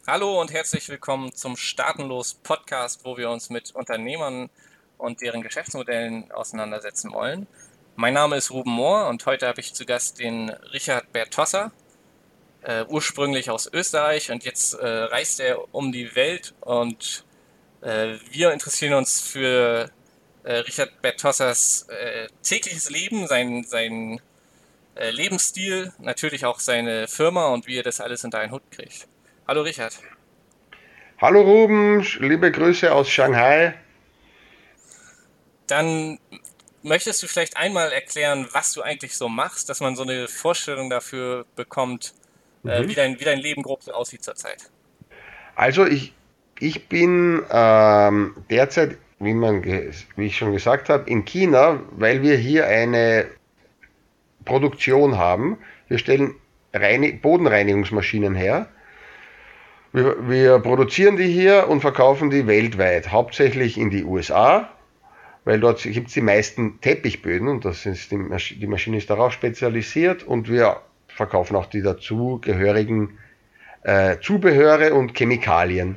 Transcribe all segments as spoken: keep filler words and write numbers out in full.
Hallo und herzlich willkommen zum Startenlos Podcast, wo wir uns mit Unternehmern und deren Geschäftsmodellen auseinandersetzen wollen. Mein Name ist Ruben Mohr und heute habe ich zu Gast den Richard Bertossa, äh, ursprünglich aus Österreich, und jetzt äh, reist er um die Welt, und äh, wir interessieren uns für äh, Richard Bertossas äh, tägliches Leben, sein, sein äh, Lebensstil, natürlich auch seine Firma und wie er das alles unter einen Hut kriegt. Hallo Richard. Hallo Ruben, liebe Grüße aus Shanghai. Dann möchtest du vielleicht einmal erklären, was du eigentlich so machst, dass man so eine Vorstellung dafür bekommt, äh, wie Mhm. dein, wie dein Leben grob so aussieht zurzeit? Also ich, ich bin ähm, derzeit, wie, man, ge- wie ich schon gesagt habe, in China, weil wir hier eine Produktion haben. Wir stellen Reini- Bodenreinigungsmaschinen her. Wir, wir produzieren die hier und verkaufen die weltweit, hauptsächlich in die U S A, weil dort gibt es die meisten Teppichböden und das ist die, Masch die Maschine ist darauf spezialisiert und wir verkaufen auch die dazugehörigen äh, Zubehöre und Chemikalien.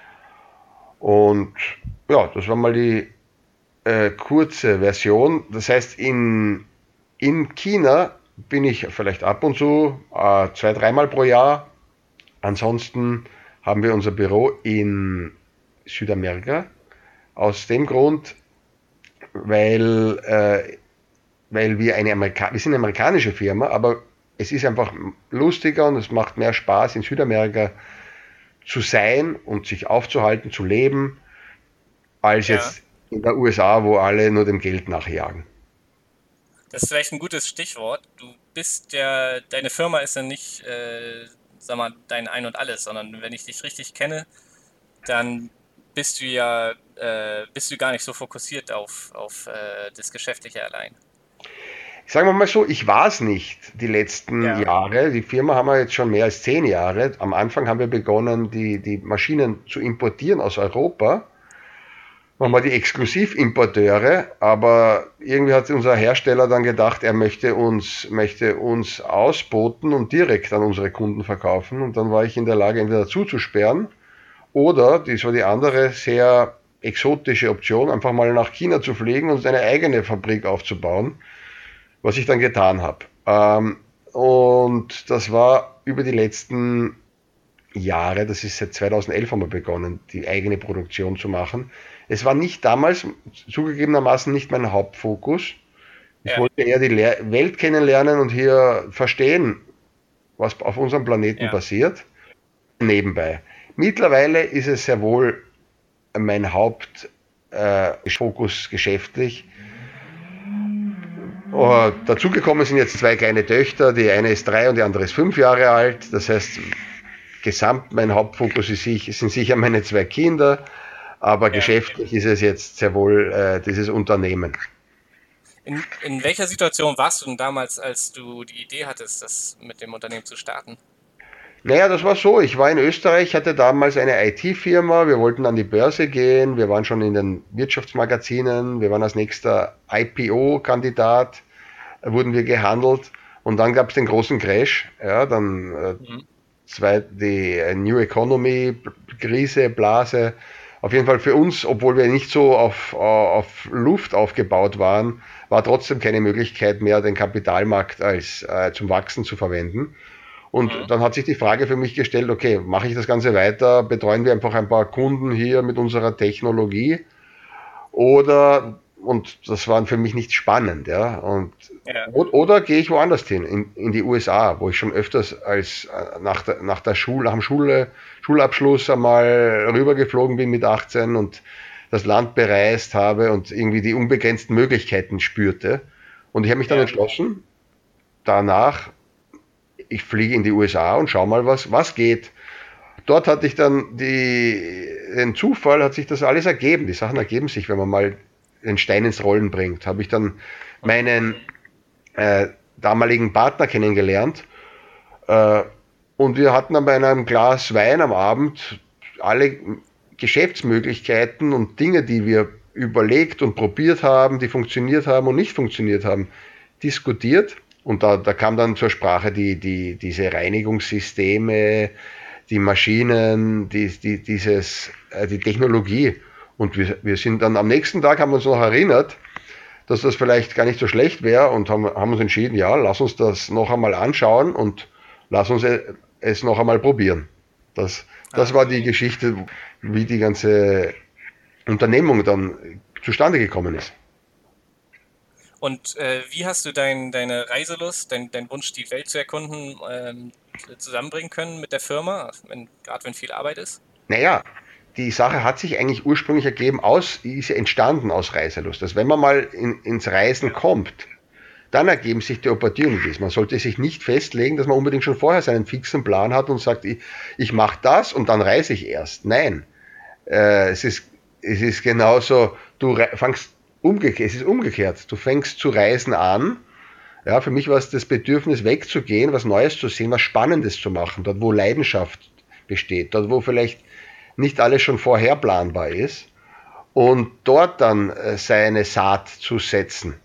Und ja, das war mal die äh, kurze Version. Das heißt, in, in China bin ich vielleicht ab und zu äh, zwei, dreimal pro Jahr. Ansonsten haben wir unser Büro in Südamerika. Aus dem Grund, weil, äh, weil wir eine Amerika wir sind eine amerikanische Firma, aber es ist einfach lustiger und es macht mehr Spaß in Südamerika zu sein und sich aufzuhalten, zu leben, als Ja, jetzt in der U S A, wo alle nur dem Geld nachjagen. das ist vielleicht ein gutes Stichwort. Du bist ja, deine Firma ist ja nicht, äh, sag mal, dein Ein und Alles, sondern wenn ich dich richtig kenne, dann bist du ja, äh, bist du gar nicht so fokussiert auf, auf äh, das Geschäftliche allein. Sagen wir mal so, ich war es nicht die letzten Ja, Jahre. Die Firma haben wir jetzt schon mehr als zehn Jahre. Am Anfang haben wir begonnen, die, die Maschinen zu importieren aus Europa. Waren wir die Exklusivimporteure, aber irgendwie hat unser Hersteller dann gedacht, er möchte uns, möchte uns ausboten und direkt an unsere Kunden verkaufen. Und dann war ich in der Lage, entweder zuzusperren oder, das war die andere sehr exotische Option, einfach mal nach China zu fliegen und eine eigene Fabrik aufzubauen, was ich dann getan habe. Ähm, und das war über die letzten Jahre, das ist seit zweitausendelf haben wir begonnen, die eigene Produktion zu machen. Es war nicht damals, zugegebenermaßen nicht mein Hauptfokus. Ich ja, wollte eher die Lehr Welt kennenlernen und hier verstehen, was auf unserem Planeten ja. passiert, nebenbei. Mittlerweile ist es sehr wohl mein Hauptfokus äh, geschäftlich. Oh, dazugekommen sind jetzt zwei kleine Töchter, die eine ist drei und die andere ist fünf Jahre alt. Das heißt, gesamt mein Hauptfokus ist, sind sicher meine zwei Kinder, aber Ja. geschäftlich ist es jetzt sehr wohl äh, dieses Unternehmen. In, in welcher Situation warst du denn damals, als du die Idee hattest, das mit dem Unternehmen zu starten? Naja, das war so. Ich war in Österreich, hatte damals eine I T-Firma. Wir wollten an die Börse gehen. Wir waren schon in den Wirtschaftsmagazinen. Wir waren als nächster I P O-Kandidat, wurden wir gehandelt. Und dann gab es den großen Crash. Ja, dann äh, Mhm. zwei, die äh, New Economy, Krise, Blase. Auf jeden Fall für uns, obwohl wir nicht so auf, auf Luft aufgebaut waren, war trotzdem keine Möglichkeit mehr, den Kapitalmarkt als äh, zum Wachsen zu verwenden. Und Mhm. dann hat sich die Frage für mich gestellt, okay, mache ich das Ganze weiter? Betreuen wir einfach ein paar Kunden hier mit unserer Technologie? Oder, und das war für mich nicht spannend, ja, und, Ja, oder gehe ich woanders hin, in, in die U S A, wo ich schon öfters als äh, nach der, nach der Schule, nach dem Schule, Schulabschluss einmal rübergeflogen bin mit achtzehn und das Land bereist habe und irgendwie die unbegrenzten Möglichkeiten spürte. Und ich habe mich dann ja. entschlossen, danach, ich fliege in die U S A und schau mal, was, was geht. Dort hatte ich dann die, den Zufall, hat sich das alles ergeben. Die Sachen ergeben sich, wenn man mal den Stein ins Rollen bringt. Habe ich dann meinen äh, damaligen Partner kennengelernt äh, und wir hatten dann bei einem Glas Wein am Abend alle Geschäftsmöglichkeiten und Dinge, die wir überlegt und probiert haben, die funktioniert haben und nicht funktioniert haben, diskutiert. Und da, da kam dann zur Sprache die, die, diese Reinigungssysteme, die Maschinen, die, die, dieses, äh, die Technologie. Und wir, wir sind dann am nächsten Tag, haben wir uns noch erinnert, dass das vielleicht gar nicht so schlecht wäre und haben, haben uns entschieden, ja, lass uns das noch einmal anschauen und lass uns es noch einmal probieren. Das, das war die Geschichte, wie die ganze Unternehmung dann zustande gekommen ist. Und äh, wie hast du dein, deine Reiselust, dein, dein Wunsch, die Welt zu erkunden, ähm, zusammenbringen können mit der Firma, wenn, gerade wenn viel Arbeit ist? Naja, die Sache hat sich eigentlich ursprünglich ergeben, aus, ist entstanden aus Reiselust. Dass wenn man mal in, ins Reisen kommt, dann ergeben sich die Opportunities. Man sollte sich nicht festlegen, dass man unbedingt schon vorher seinen fixen Plan hat und sagt, ich, ich mache das und dann reise ich erst. Nein, äh, es ist, es ist genauso, du fangst umgekehrt, es ist umgekehrt. Du fängst zu reisen an. Ja, für mich war es das Bedürfnis wegzugehen, was Neues zu sehen, was Spannendes zu machen, dort wo Leidenschaft besteht, dort wo vielleicht nicht alles schon vorher planbar ist und dort dann äh, seine Saat zu setzen.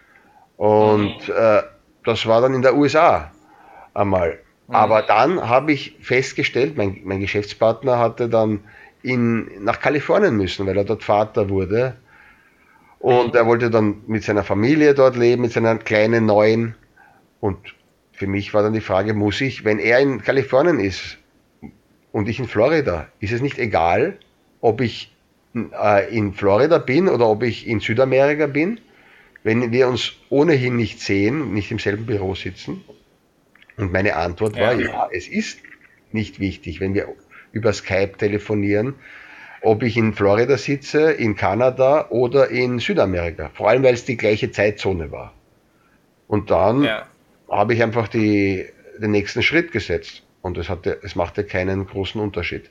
Und äh, das war dann in der U S A einmal. Mhm. Aber dann habe ich festgestellt, mein, mein Geschäftspartner hatte dann in, nach Kalifornien müssen, weil er dort Vater wurde. Und er wollte dann mit seiner Familie dort leben, mit seiner kleinen Neuen. Und für mich war dann die Frage, muss ich, wenn er in Kalifornien ist und ich in Florida, ist es nicht egal, ob ich äh, in Florida bin oder ob ich in Südamerika bin, wenn wir uns ohnehin nicht sehen, nicht im selben Büro sitzen? Und meine Antwort war, ja, ja es ist nicht wichtig, wenn wir über Skype telefonieren, ob ich in Florida sitze, in Kanada oder in Südamerika. Vor allem, weil es die gleiche Zeitzone war. Und dann ja. habe ich einfach die, den nächsten Schritt gesetzt. Und es, hatte, es machte keinen großen Unterschied.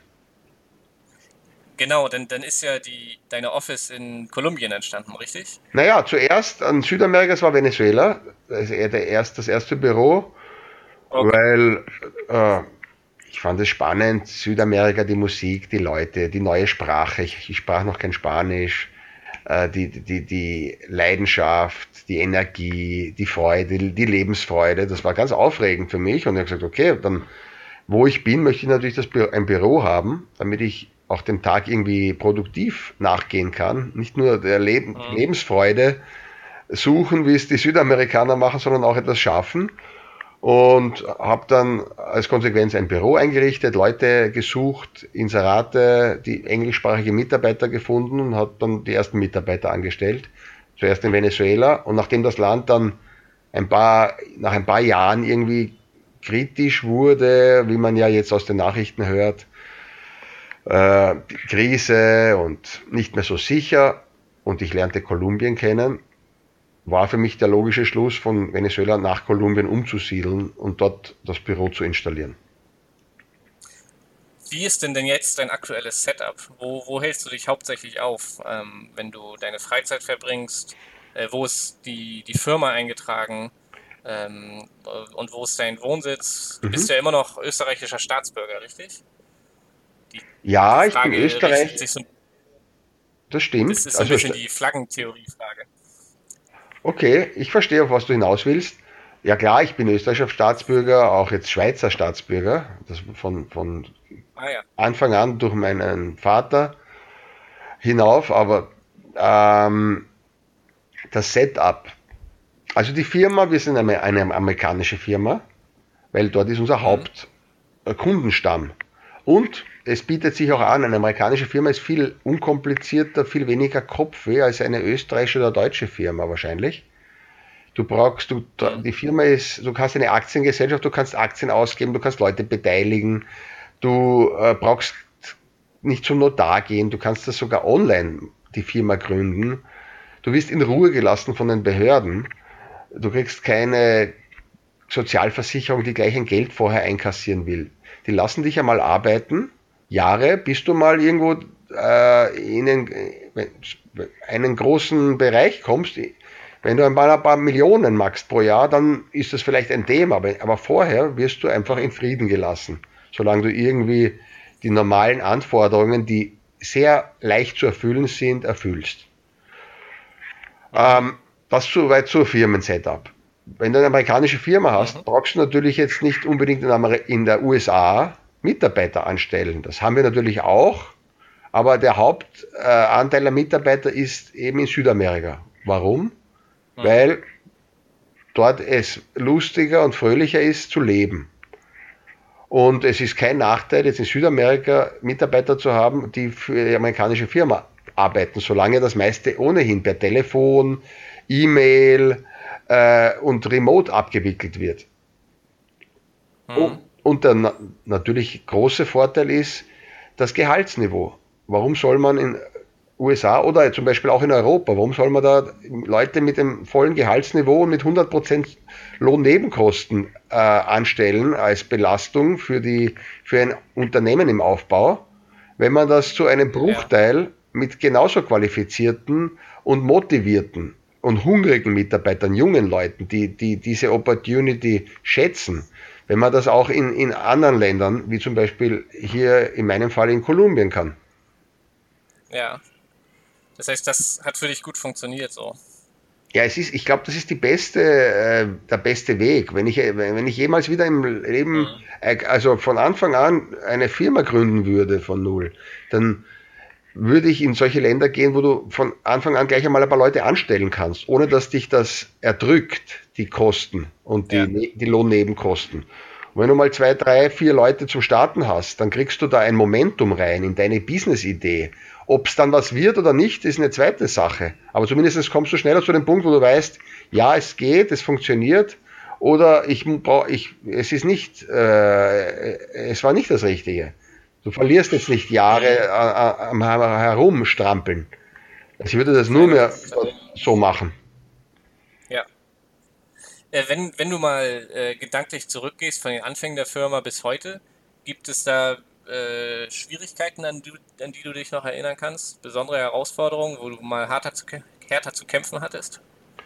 Genau, denn dann ist ja die, deine Office in Kolumbien entstanden, richtig? Naja, zuerst an Südamerika, es war Venezuela. Das ist eher der erst, das erste Büro. Okay. Weil... Äh, Ich fand es spannend, Südamerika, die Musik, die Leute, die neue Sprache. Ich, ich sprach noch kein Spanisch, äh, die, die, die Leidenschaft, die Energie, die Freude, die Lebensfreude. Das war ganz aufregend für mich. Und ich habe gesagt, okay, dann, wo ich bin, möchte ich natürlich das Büro, ein Büro haben, damit ich auch dem Tag irgendwie produktiv nachgehen kann. Nicht nur der Leben, mhm. Lebensfreude suchen, wie es die Südamerikaner machen, sondern auch etwas schaffen. Und habe dann als Konsequenz ein Büro eingerichtet, Leute gesucht, Inserate, die englischsprachige Mitarbeiter gefunden und habe dann die ersten Mitarbeiter angestellt. Zuerst in Venezuela und nachdem das Land dann ein paar, nach ein paar Jahren irgendwie kritisch wurde, wie man ja jetzt aus den Nachrichten hört, äh, Krise und nicht mehr so sicher und ich lernte Kolumbien kennen, war für mich der logische Schluss, von Venezuela nach Kolumbien umzusiedeln und dort das Büro zu installieren. Wie ist denn denn jetzt dein aktuelles Setup? Wo, wo hältst du dich hauptsächlich auf, ähm, wenn du deine Freizeit verbringst? Äh, wo ist die, die Firma eingetragen? Ähm, und wo ist dein Wohnsitz? Du mhm. bist ja immer noch österreichischer Staatsbürger, richtig? Die, ja, die ich bin Österreich. So, das stimmt. Das ist so ein also, bisschen die Flaggentheorie-Frage. Okay, ich verstehe, auf was du hinaus willst. Ja klar, ich bin österreichischer Staatsbürger, auch jetzt Schweizer Staatsbürger, das von, von ah, ja. Anfang an durch meinen Vater hinauf, aber ähm, das Setup, also die Firma, wir sind eine, eine amerikanische Firma, weil dort ist unser mhm. Hauptkundenstamm und es bietet sich auch an, eine amerikanische Firma ist viel unkomplizierter, viel weniger Kopfweh als eine österreichische oder deutsche Firma wahrscheinlich. Du brauchst, du, die Firma ist, du hast eine Aktiengesellschaft, du kannst Aktien ausgeben, du kannst Leute beteiligen, du äh, brauchst nicht zum Notar gehen, du kannst das sogar online, die Firma gründen. Du wirst in Ruhe gelassen von den Behörden, du kriegst keine Sozialversicherung, die gleich ein Geld vorher einkassieren will. Die lassen dich einmal arbeiten, Jahre, bis du mal irgendwo äh, in einen, einen großen Bereich kommst. Wenn du ein paar, ein paar Millionen machst pro Jahr, dann ist das vielleicht ein Thema, aber, aber vorher wirst du einfach in Frieden gelassen, solange du irgendwie die normalen Anforderungen, die sehr leicht zu erfüllen sind, erfüllst. Ähm, das soweit zur Firmen-Setup. Wenn du eine amerikanische Firma hast, mhm. brauchst du natürlich jetzt nicht unbedingt in, Amer- in der U S A Mitarbeiter anstellen. Das haben wir natürlich auch, aber der Hauptanteil der Mitarbeiter ist eben in Südamerika. Warum? Mhm. Weil dort es lustiger und fröhlicher ist zu leben. Und es ist kein Nachteil, jetzt in Südamerika Mitarbeiter zu haben, die für die amerikanische Firma arbeiten, solange das meiste ohnehin per Telefon, E-Mail äh, und Remote abgewickelt wird. Mhm. Und, und der na- natürlich große Vorteil ist das Gehaltsniveau. Warum soll man in U S A oder zum Beispiel auch in Europa, warum soll man da Leute mit dem vollen Gehaltsniveau und mit hundert Prozent Lohnnebenkosten äh, anstellen als Belastung für, die, für ein Unternehmen im Aufbau, wenn man das zu einem Bruchteil ja. mit genauso qualifizierten und motivierten und hungrigen Mitarbeitern, jungen Leuten, die, die diese Opportunity schätzen, wenn man das auch in, in anderen Ländern, wie zum Beispiel hier in meinem Fall in Kolumbien kann. Ja. Das heißt, das hat für dich gut funktioniert so. Ja, es ist, ich glaube, das ist die beste, äh, der beste Weg. Wenn ich, wenn ich jemals wieder im Leben, mhm. äh, also von Anfang an eine Firma gründen würde von null, dann würde ich in solche Länder gehen, wo du von Anfang an gleich einmal ein paar Leute anstellen kannst, ohne dass dich das erdrückt, die Kosten und die, ja. die Lohnnebenkosten. Und wenn du mal zwei, drei, vier Leute zum Starten hast, dann kriegst du da ein Momentum rein in deine Business-Idee. Ob es dann was wird oder nicht, ist eine zweite Sache. Aber zumindest kommst du schneller zu dem Punkt, wo du weißt, ja, es geht, es funktioniert, oder ich brauche, ich, es ist nicht, äh, es war nicht das Richtige. Du verlierst jetzt nicht Jahre am äh, äh, Herumstrampeln. Ich würde das nur mehr so machen. Ja. Äh, wenn, wenn du mal äh, gedanklich zurückgehst von den Anfängen der Firma bis heute, gibt es da Äh, Schwierigkeiten, an die, an die du dich noch erinnern kannst? Besondere Herausforderungen, wo du mal härter zu, härter zu kämpfen hattest?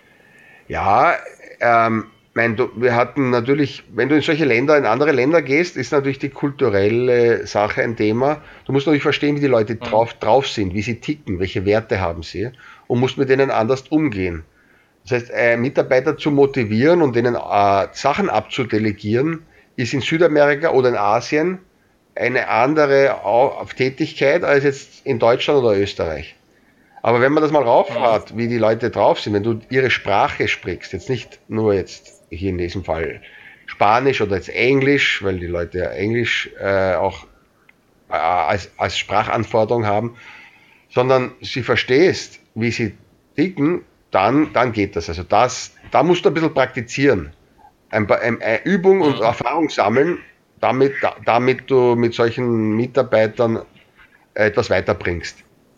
Ja, ähm, mein, du, wir hatten natürlich, wenn du in solche Länder, in andere Länder gehst, ist natürlich die kulturelle Sache ein Thema. Du musst natürlich verstehen, wie die Leute mhm. drauf, drauf sind, wie sie ticken, welche Werte haben sie und musst mit denen anders umgehen. Das heißt, äh, Mitarbeiter zu motivieren und denen äh, Sachen abzudelegieren, ist in Südamerika oder in Asien eine andere Tätigkeit als jetzt in Deutschland oder Österreich. Aber wenn man das mal raufhat, wie die Leute drauf sind, wenn du ihre Sprache sprichst, jetzt nicht nur jetzt hier in diesem Fall Spanisch oder jetzt Englisch, weil die Leute ja Englisch äh, auch äh, als, als Sprachanforderung haben, sondern sie verstehst, wie sie ticken, dann, dann geht das. Also das, da musst du ein bisschen praktizieren. Ein, ein, eine Übung und Erfahrung sammeln, damit, damit du mit solchen Mitarbeitern etwas weiterbringst.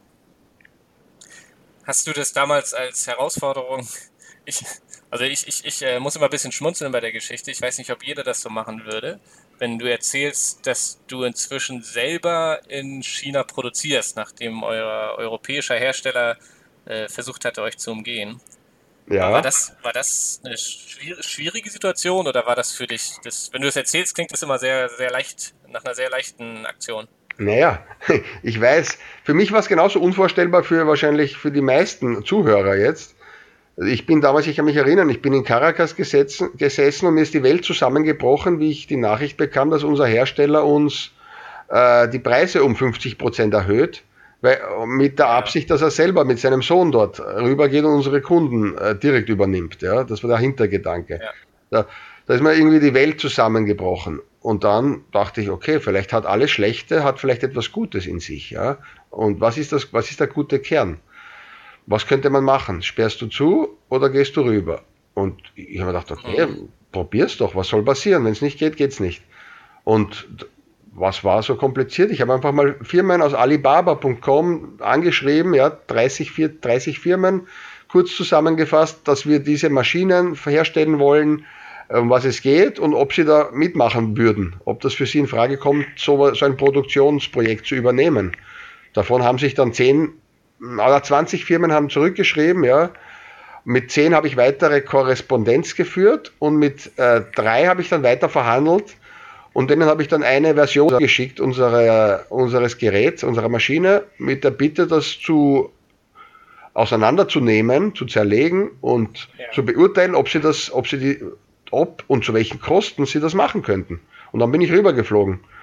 Hast du das damals als Herausforderung, ich, also ich, ich, ich äh, muss immer ein bisschen schmunzeln bei der Geschichte, ich weiß nicht, ob jeder das so machen würde, wenn du erzählst, dass du inzwischen selber in China produzierst, nachdem euer europäischer Hersteller äh, versucht hatte, euch zu umgehen. Ja. War das, war das eine schwierige Situation oder war das für dich, das, wenn du es erzählst, klingt das immer sehr, sehr leicht, nach einer sehr leichten Aktion? Naja, ich weiß, für mich war es genauso unvorstellbar für wahrscheinlich für die meisten Zuhörer jetzt. Ich bin damals, ich kann mich erinnern, ich bin in Caracas gesessen, gesessen und mir ist die Welt zusammengebrochen, wie ich die Nachricht bekam, dass unser Hersteller uns äh, die Preise um fünfzig Prozent erhöht. Weil, mit der Absicht, dass er selber mit seinem Sohn dort rübergeht und unsere Kunden äh, direkt übernimmt. Ja? Das war der Hintergedanke. Ja. Da, da ist mir irgendwie die Welt zusammengebrochen. Und dann dachte ich, okay, vielleicht hat alles Schlechte, hat vielleicht etwas Gutes in sich. Ja? Und was ist das, was ist der gute Kern? Was könnte man machen? Sperrst du zu oder gehst du rüber? Und ich habe mir gedacht, okay, mhm. probier's doch, was soll passieren? Wenn es nicht geht, geht's nicht. Und was war so kompliziert? Ich habe einfach mal Firmen aus Alibaba Punkt com angeschrieben, ja, dreißig, dreißig Firmen, kurz zusammengefasst, dass wir diese Maschinen herstellen wollen, um was es geht und ob sie da mitmachen würden, ob das für sie in Frage kommt, so, so ein Produktionsprojekt zu übernehmen. Davon haben sich dann zehn oder zwanzig Firmen haben zurückgeschrieben, ja. Mit zehn habe ich weitere Korrespondenz geführt und mit äh, drei habe ich dann weiter verhandelt. Und denen habe ich dann eine Version geschickt unserer, unseres Geräts, unserer Maschine, mit der Bitte, das zu auseinanderzunehmen, zu zerlegen und ja. zu beurteilen, ob sie das, ob sie die, ob und zu welchen Kosten sie das machen könnten. Und dann bin ich rübergeflogen.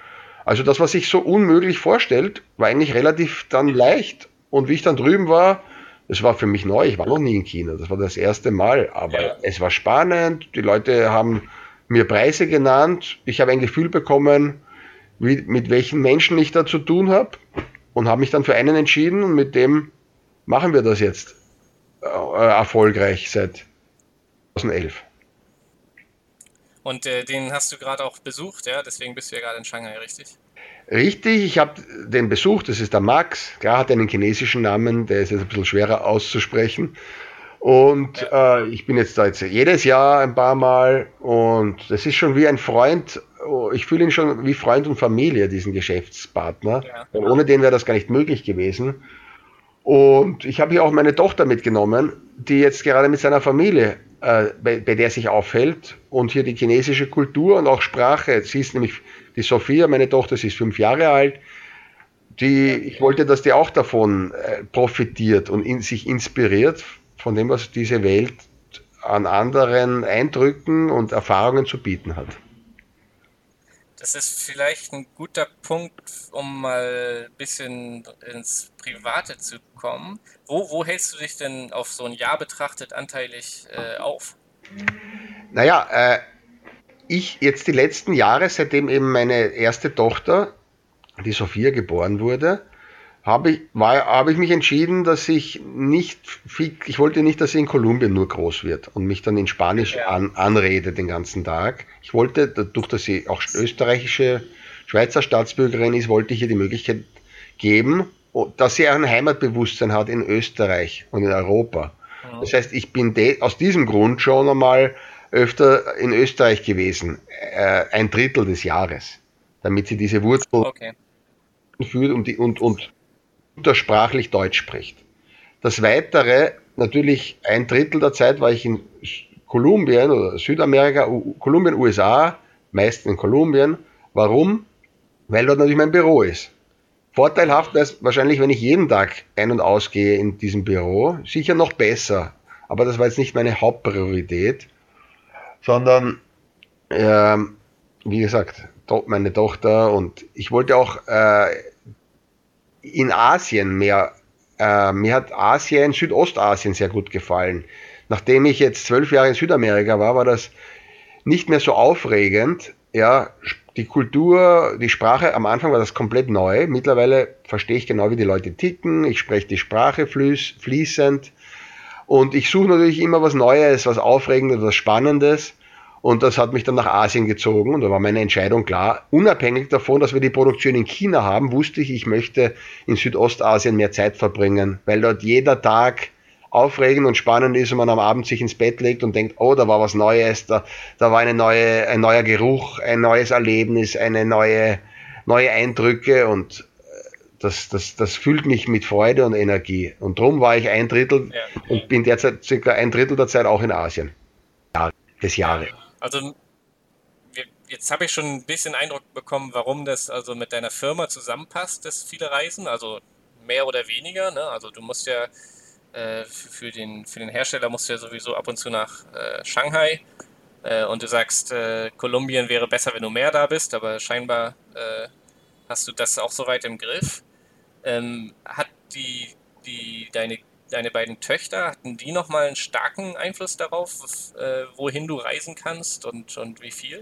Also das, was sich so unmöglich vorstellt, war eigentlich relativ dann leicht. Und wie ich dann drüben war, das war für mich neu, ich war noch nie in China, das war das erste Mal, aber ja. Es war spannend, die Leute haben mir Preise genannt, ich habe ein Gefühl bekommen, wie, mit welchen Menschen ich da zu tun habe und habe mich dann für einen entschieden und mit dem machen wir das jetzt äh, erfolgreich seit zweitausendelf. Und äh, den hast du gerade auch besucht, ja? Deswegen bist du ja gerade in Shanghai, richtig? Richtig, ich habe den besucht, das ist der Max, klar hat einen chinesischen Namen, der ist jetzt ein bisschen schwerer auszusprechen. Und ja. äh, ich bin jetzt da jetzt jedes Jahr ein paar Mal und das ist schon wie ein Freund, ich fühle ihn schon wie Freund und Familie, diesen Geschäftspartner. Ja. Und ohne den wäre das gar nicht möglich gewesen. Und ich habe hier auch meine Tochter mitgenommen, die jetzt gerade mit seiner Familie, äh, bei, bei der sich aufhält und hier die chinesische Kultur und auch Sprache, sie ist nämlich die Sophia, meine Tochter, sie ist fünf Jahre alt, die, ich wollte, dass die auch davon äh, profitiert und in, sich inspiriert von dem, was diese Welt an anderen Eindrücken und Erfahrungen zu bieten hat. Das ist vielleicht ein guter Punkt, um mal ein bisschen ins Private zu kommen. Wo, wo hältst du dich denn auf so ein Jahr betrachtet anteilig äh, auf? Naja, äh, ich jetzt die letzten Jahre, seitdem eben meine erste Tochter, die Sophia, geboren wurde, habe ich, war, habe ich mich entschieden, dass ich nicht, ich wollte nicht, dass sie in Kolumbien nur groß wird und mich dann in Spanisch ja. an, anrede den ganzen Tag. Ich wollte, dadurch, dass sie auch österreichische, Schweizer Staatsbürgerin ist, wollte ich ihr die Möglichkeit geben, dass sie ein Heimatbewusstsein hat in Österreich und in Europa. Ja. Das heißt, ich bin de, aus diesem Grund schon einmal öfter in Österreich gewesen, äh, ein Drittel des Jahres, damit sie diese Wurzel okay. führt und, die, und, und muttersprachlich Deutsch spricht. Das Weitere, natürlich ein Drittel der Zeit war ich in Kolumbien oder Südamerika, Kolumbien, U S A, meistens in Kolumbien. Warum? Weil dort natürlich mein Büro ist. Vorteilhaft ist wahrscheinlich, wenn ich jeden Tag ein- und ausgehe in diesem Büro, sicher noch besser. Aber das war jetzt nicht meine Hauptpriorität, sondern, äh, wie gesagt, meine Tochter und ich wollte auch äh, in Asien mehr, äh, mir hat Asien, Südostasien sehr gut gefallen. Nachdem ich jetzt zwölf Jahre in Südamerika war, war das nicht mehr so aufregend. Ja, die Kultur, die Sprache, am Anfang war das komplett neu. Mittlerweile verstehe ich genau, wie die Leute ticken. Ich spreche die Sprache fließend. Und ich suche natürlich immer was Neues, was Aufregendes, was Spannendes. Und das hat mich dann nach Asien gezogen und da war meine Entscheidung klar. Unabhängig davon, dass wir die Produktion in China haben, wusste ich, ich möchte in Südostasien mehr Zeit verbringen, weil dort jeder Tag aufregend und spannend ist und man am Abend sich ins Bett legt und denkt, oh, da war was Neues, da, da war eine neue, ein neuer Geruch, ein neues Erlebnis, eine neue, neue Eindrücke und das, das, das füllt mich mit Freude und Energie. Und darum war ich ein Drittel ja. und bin derzeit circa ein Drittel der Zeit auch in Asien. Ja, des Jahres. Also jetzt habe ich schon ein bisschen Eindruck bekommen, warum das also mit deiner Firma zusammenpasst, das viele Reisen, also mehr oder weniger. Ne? Also du musst ja äh, für, den, für den Hersteller musst du ja sowieso ab und zu nach äh, Shanghai äh, und du sagst, äh, Kolumbien wäre besser, wenn du mehr da bist, aber scheinbar äh, hast du das auch soweit im Griff. Ähm, hat die, die deine Deine beiden Töchter, hatten die nochmal einen starken Einfluss darauf, äh, wohin du reisen kannst und, und wie viel?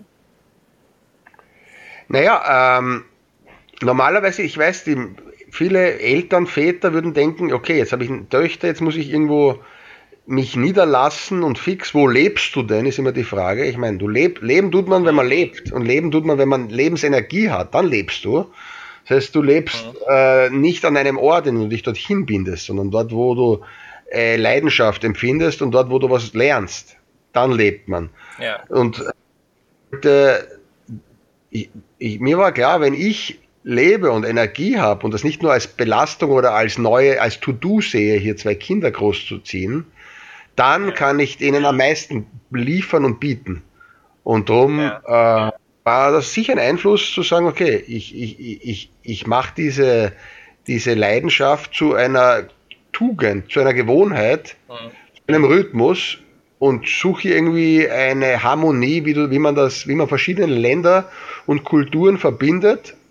Naja, ähm, normalerweise, ich weiß, die, viele Eltern, Väter würden denken, okay, jetzt habe ich eine Töchter, jetzt muss ich irgendwo mich niederlassen und fix, wo lebst du denn, ist immer die Frage. Ich meine, du leb, leben tut man, wenn man lebt und leben tut man, wenn man Lebensenergie hat, dann lebst du. Das heißt, du lebst äh, nicht an einem Ort, in dem du dich dorthin bindest, sondern dort, wo du äh, Leidenschaft empfindest und dort, wo du was lernst. Dann lebt man. Ja. Und äh, ich, ich, mir war klar, wenn ich lebe und Energie habe und das nicht nur als Belastung oder als neue, als To-Do sehe, hier zwei Kinder großzuziehen, dann ja. kann ich denen am meisten liefern und bieten. Und darum ja. äh, war das sicher ein Einfluss zu sagen, okay, ich, ich, ich, ich mache diese, diese Leidenschaft zu einer Tugend, zu einer Gewohnheit, mhm. zu einem Rhythmus und suche irgendwie eine Harmonie, wie, du, wie man das, wie man verschiedene Länder und Kulturen verbindet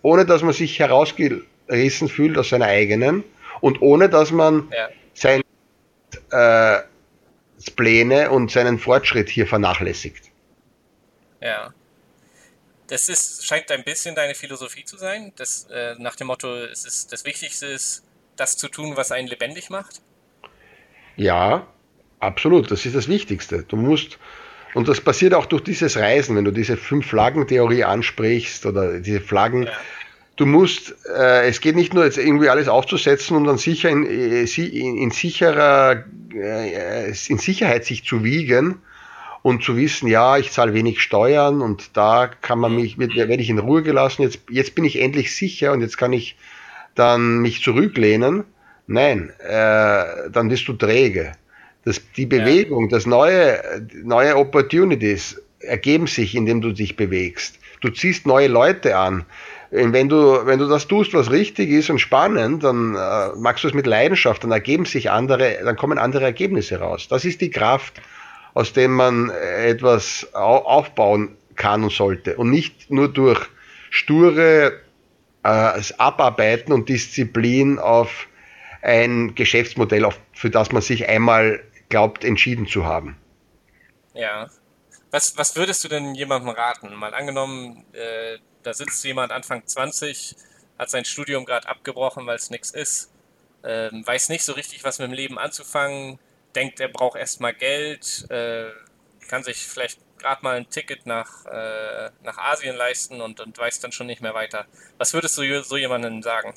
ohne dass man sich herausgerissen fühlt aus seiner eigenen und ohne dass man Ja. seine äh, Pläne und seinen Fortschritt hier vernachlässigt. Ja. Das ist, scheint ein bisschen deine Philosophie zu sein, das, äh, nach dem Motto, es ist, das Wichtigste ist, das zu tun, was einen lebendig macht. Ja, absolut, das ist das Wichtigste. Du musst, und das passiert auch durch dieses Reisen, wenn du diese Fünf-Flaggen-Theorie ansprichst oder diese Flaggen, Ja. du musst, äh, es geht nicht nur jetzt irgendwie alles aufzusetzen und dann sicher in, in, in sicherer, äh, in Sicherheit sich zu wiegen und zu wissen, ja, ich zahle wenig Steuern und da kann man mich, werde ich in Ruhe gelassen, jetzt, jetzt bin ich endlich sicher und jetzt kann ich dann mich zurücklehnen. Nein, äh, dann bist du träge. Das, die Bewegung, das neue, neue Opportunities ergeben sich, indem du dich bewegst. Du ziehst neue Leute an. Wenn du, wenn du das tust, was richtig ist und spannend, dann äh, machst du es mit Leidenschaft, dann ergeben sich andere, dann kommen andere Ergebnisse raus. Das ist die Kraft, aus dem man etwas aufbauen kann und sollte. Und nicht nur durch sture äh, Abarbeiten und Disziplin auf ein Geschäftsmodell, auf, für das man sich einmal glaubt, entschieden zu haben. Ja. Was, was würdest du denn jemandem raten? Mal angenommen, äh, da sitzt jemand Anfang zwanzig, hat sein Studium gerade abgebrochen, weil es nichts ist, äh, weiß nicht so richtig, was mit dem Leben anzufangen, denkt, er braucht erstmal Geld, äh, kann sich vielleicht gerade mal ein Ticket nach, äh, nach Asien leisten und, und weiß dann schon nicht mehr weiter. Was würdest du so jemandem sagen?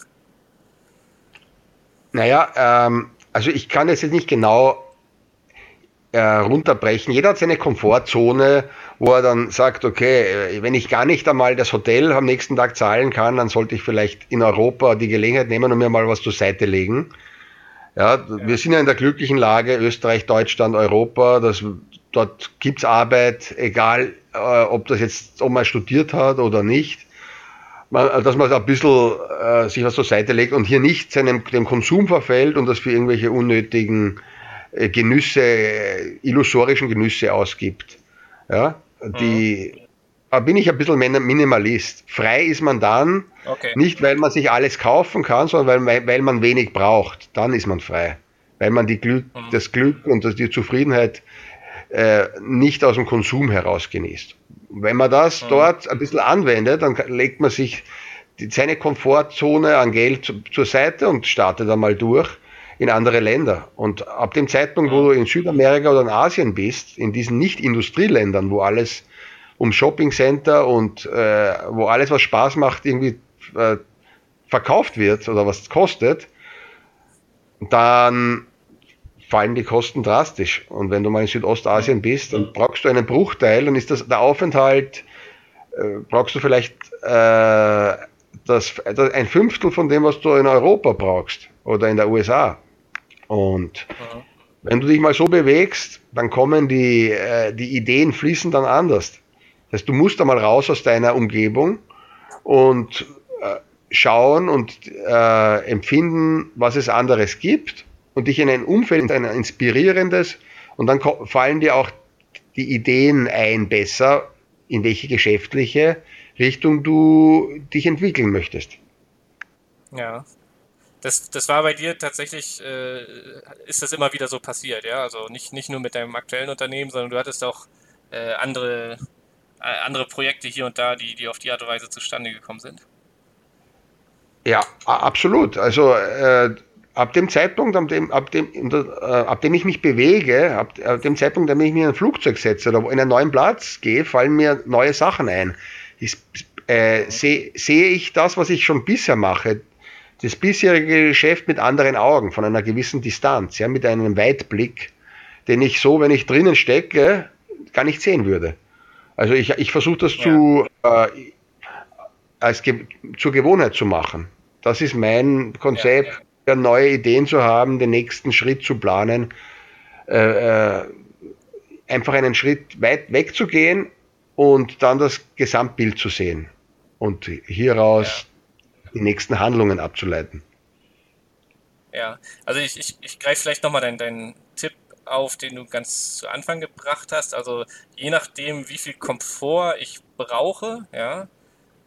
Naja, ähm, also ich kann es jetzt nicht genau äh, runterbrechen. Jeder hat seine Komfortzone, wo er dann sagt, okay, wenn ich gar nicht einmal das Hotel am nächsten Tag zahlen kann, dann sollte ich vielleicht in Europa die Gelegenheit nehmen und mir mal was zur Seite legen. Ja, ja. Wir sind ja in der glücklichen Lage, Österreich, Deutschland, Europa, dass, dort gibt's Arbeit, egal äh, ob das jetzt, ob man studiert hat oder nicht. Man, dass man da ein bisschen äh, sich was zur Seite legt und hier nicht seinem dem Konsum verfällt und das für irgendwelche unnötigen äh, Genüsse, äh, illusorischen Genüsse ausgibt. Ja, die, Mhm. da bin ich ein bisschen Minimalist. Frei ist man dann, Okay. nicht weil man sich alles kaufen kann, sondern weil, weil man wenig braucht. Dann ist man frei. Weil man die Glück, Mhm. das Glück und die Zufriedenheit äh, nicht aus dem Konsum heraus genießt. Wenn man das mhm. dort ein bisschen anwendet, dann legt man sich die, seine Komfortzone an Geld zu, zur Seite und startet einmal durch in andere Länder. Und ab dem Zeitpunkt, mhm. wo du in Südamerika oder in Asien bist, in diesen Nicht-Industrieländern, wo alles um Shoppingcenter und äh, wo alles, was Spaß macht, irgendwie äh, verkauft wird oder was kostet, dann fallen die Kosten drastisch. Und wenn du mal in Südostasien bist, dann brauchst du einen Bruchteil, dann ist das der Aufenthalt, äh, brauchst du vielleicht äh, das, das, ein Fünftel von dem, was du in Europa brauchst oder in der U S A. Und mhm. wenn du dich mal so bewegst, dann kommen die, äh, die Ideen fließen dann anders. Das heißt, du musst einmal raus aus deiner Umgebung und äh, schauen und äh, empfinden, was es anderes gibt und dich in ein Umfeld, ein inspirierendes, und dann fallen dir auch die Ideen ein besser, in welche geschäftliche Richtung du dich entwickeln möchtest. Ja, das, das war bei dir tatsächlich, äh, ist das immer wieder so passiert, ja? Also nicht, nicht nur mit deinem aktuellen Unternehmen, sondern du hattest auch äh, andere, äh, andere Projekte hier und da, die, die auf die Art und Weise zustande gekommen sind. Ja, absolut. Also äh, ab dem Zeitpunkt, ab dem, ab dem, äh, ab dem ich mich bewege, ab, ab dem Zeitpunkt, an dem ich mich in ein Flugzeug setze oder in einen neuen Platz gehe, fallen mir neue Sachen ein. Ich, äh, mhm. seh, sehe ich das, was ich schon bisher mache, das bisherige Geschäft mit anderen Augen, von einer gewissen Distanz, ja, mit einem Weitblick, den ich so, wenn ich drinnen stecke, gar nicht sehen würde. Also ich, ich versuche das ja. zu, äh, als Ge zur Gewohnheit zu machen. Das ist mein Konzept, ja, ja. neue Ideen zu haben, den nächsten Schritt zu planen, äh, einfach einen Schritt weit wegzugehen und dann das Gesamtbild zu sehen und hieraus ja. die nächsten Handlungen abzuleiten. Ja, also ich, ich, ich greife vielleicht nochmal deinen, deinen Tipp auf, den du ganz zu Anfang gebracht hast. Also je nachdem, wie viel Komfort ich brauche, ja,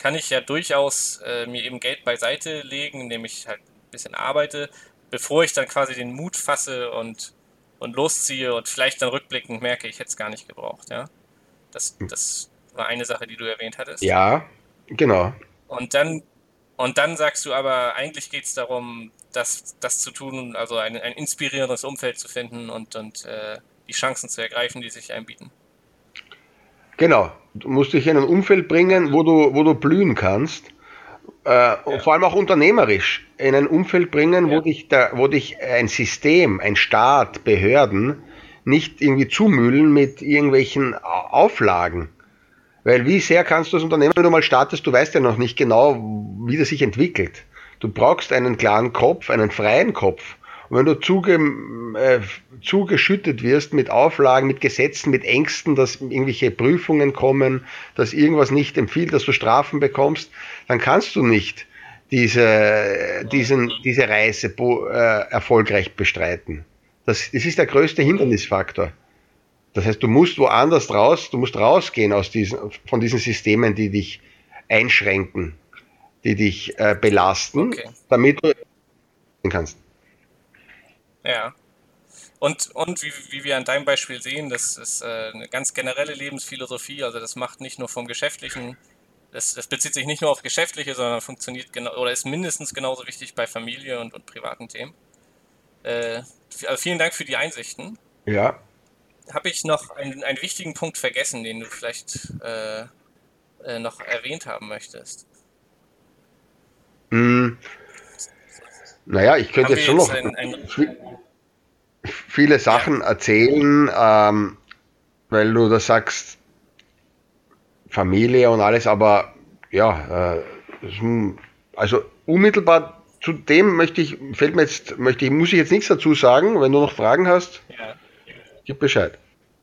kann ich ja durchaus äh, mir eben Geld beiseite legen, indem ich halt ein bisschen arbeite, bevor ich dann quasi den Mut fasse und, und losziehe und vielleicht dann rückblickend merke, ich hätte es gar nicht gebraucht, ja. Das, das war eine Sache, die du erwähnt hattest. Ja, genau. Und dann, und dann sagst du aber, eigentlich geht es darum, das, das zu tun, also ein, ein inspirierendes Umfeld zu finden und, und äh, die Chancen zu ergreifen, die sich einem bieten. Genau. Du musst dich in ein Umfeld bringen, wo du, wo du blühen kannst. Äh, Ja. Vor allem auch unternehmerisch in ein Umfeld bringen, Ja. wo dich, der, wo dich ein System, ein Staat, Behörden nicht irgendwie zumüllen mit irgendwelchen Auflagen. Weil wie sehr kannst du als Unternehmer, wenn du mal startest, du weißt ja noch nicht genau, wie das sich entwickelt. Du brauchst einen klaren Kopf, einen freien Kopf. Und wenn du zuge, äh, zugeschüttet wirst mit Auflagen, mit Gesetzen, mit Ängsten, dass irgendwelche Prüfungen kommen, dass irgendwas nicht empfiehlt, dass du Strafen bekommst, dann kannst du nicht diese, diesen, diese Reise äh, erfolgreich bestreiten. Das, das ist der größte Hindernisfaktor. Das heißt, du musst woanders raus, du musst rausgehen aus diesen, von diesen Systemen, die dich einschränken, die dich äh, belasten, Okay. damit du kannst. Ja. Und, und wie, wie wir an deinem Beispiel sehen, das ist äh, eine ganz generelle Lebensphilosophie, also das macht nicht nur vom Geschäftlichen, das, das bezieht sich nicht nur auf Geschäftliche, sondern funktioniert genau oder ist mindestens genauso wichtig bei Familie und, und privaten Themen. Äh, also vielen Dank für die Einsichten. Ja. Habe ich noch einen, einen wichtigen Punkt vergessen, den du vielleicht äh, äh, noch erwähnt haben möchtest? Hm, naja, ich könnte Haben jetzt wir schon jetzt noch ein, ein viele ja, Sachen erzählen, ähm, weil du da sagst, Familie und alles, aber ja, äh, also unmittelbar zu dem möchte ich, fällt mir jetzt, möchte ich, muss ich jetzt nichts dazu sagen. Wenn du noch Fragen hast, ja. gib Bescheid.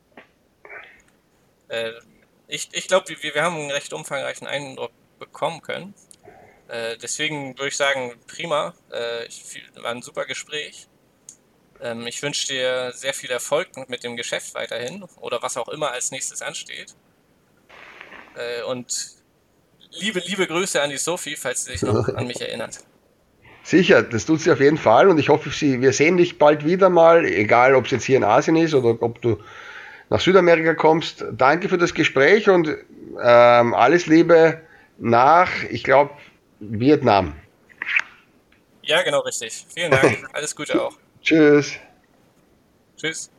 Äh, ich ich glaube, wir, wir haben einen recht umfangreichen Eindruck bekommen können. Äh, deswegen würde ich sagen, prima. Äh, ich, war ein super Gespräch. Ähm, ich wünsche dir sehr viel Erfolg mit dem Geschäft weiterhin oder was auch immer als nächstes ansteht. Äh, und liebe, liebe Grüße an die Sophie, falls sie sich noch an mich erinnert. Sicher, das tut sie auf jeden Fall und ich hoffe, sie, wir sehen dich bald wieder mal, egal ob es jetzt hier in Asien ist oder ob du nach Südamerika kommst. Danke für das Gespräch und ähm, alles Liebe nach, ich glaube, Vietnam. Ja, genau richtig. Vielen Dank. Alles Gute auch. Tschüss. Tschüss.